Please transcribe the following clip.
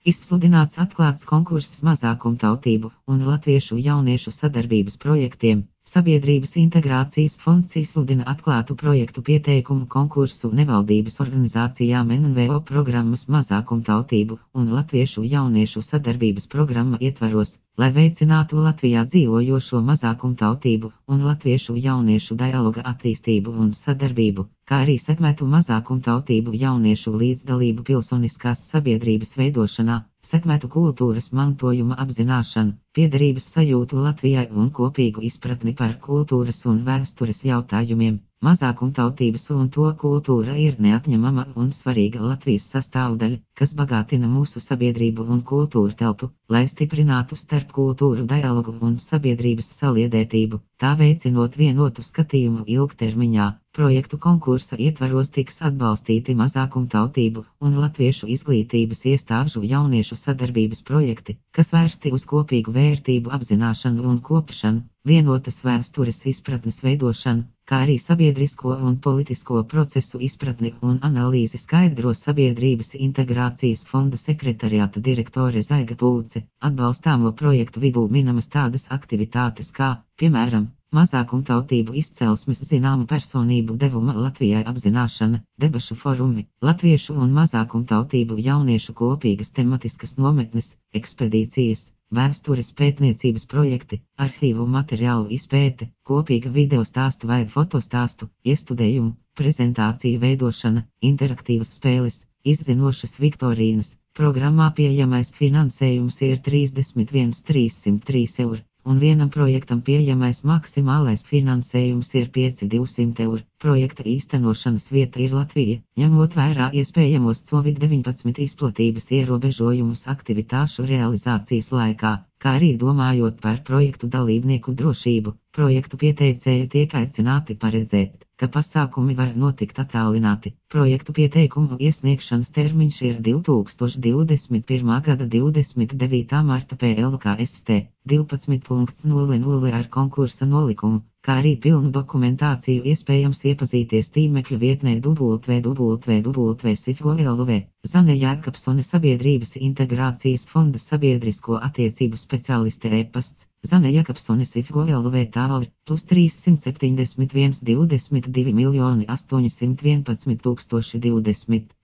Izsludināts atklāts konkurss mazākumtautību un latviešu jauniešu sadarbības projektiem. Sabiedrības integrācijas fonds izsludina atklātu projektu pieteikumu konkursu nevaldības organizācijām NVO programmas mazākumtautību un latviešu jauniešu sadarbības programma ietvaros, lai veicinātu Latvijā dzīvojošo mazākumtautību un latviešu jauniešu dialoga attīstību un sadarbību, kā arī sekmētu mazākumtautību jauniešu līdzdalību pilsoniskās sabiedrības veidošanā, sekmētu kultūras mantojuma apzināšanu, piederības sajūtu Latvijai un kopīgu izpratni par kultūras un vēstures jautājumiem. Mazākumtautības un to kultūra ir neatņemama un svarīga Latvijas sastāvdaļa, kas bagātina mūsu sabiedrību un kultūru telpu, lai stiprinātu starpkultūru dialogu un sabiedrības saliedētību, tā veicinot vienotu skatījumu ilgtermiņā. Projektu konkursa ietvaros tiks atbalstīti mazākumtautību un latviešu izglītības iestāžu jauniešu sadarbības projekti, kas vērsti uz kopīgu vērtību apzināšanu un kopšanu, vienotas vēstures izpratnes veidošanu, kā arī sabiedrisko un politisko procesu izpratni un analīzi skaidro Sabiedrības integrācijas fonda sekretariāta direktore Zaiga Pūce. Atbalstāmo projektu vidū minamas tādas aktivitātes kā, piemēram, mazākumtautību izcelsmes zināmu personību devuma Latvijai apzināšana, debašu forumi, latviešu un mazākumtautību jauniešu kopīgas tematiskas nometnes, ekspedīcijas, vēstures pētniecības projekti, arhīvu materiālu izpēte, kopīga video stāstu vai fotostāstu, iestudējumu, prezentāciju veidošana, interaktīvas spēles, izzinošas viktorīnas. Programmā pieejamais finansējums ir 31,303 eiro, un vienam projektam pieejamais maksimālais finansējums ir 5,200 eiro. Projekta īstenošanas vieta ir Latvija, ņemot vērā iespējamos Covid-19 izplatības ierobežojumus aktivitāšu realizācijas laikā, kā arī domājot par projektu dalībnieku drošību. Projektu pieteicēji tiek aicināti paredzēt, ka pasākumi var notikt attālināti. Projektu pieteikumu iesniegšanas termiņš ir 2021. gada 29. marta PLKST 12.00 ar konkursa nolikumu, kā arī pilnu dokumentāciju iespējams iepazīties tīmekļa vietnē www.sifo.lv. Zane Jēkabsone Sabiedrības integrācijas fonda sabiedrisko attiecību speciāliste e-pasts, Zane Jēkabsone Sifo.lv tālri, +371 22 811 020.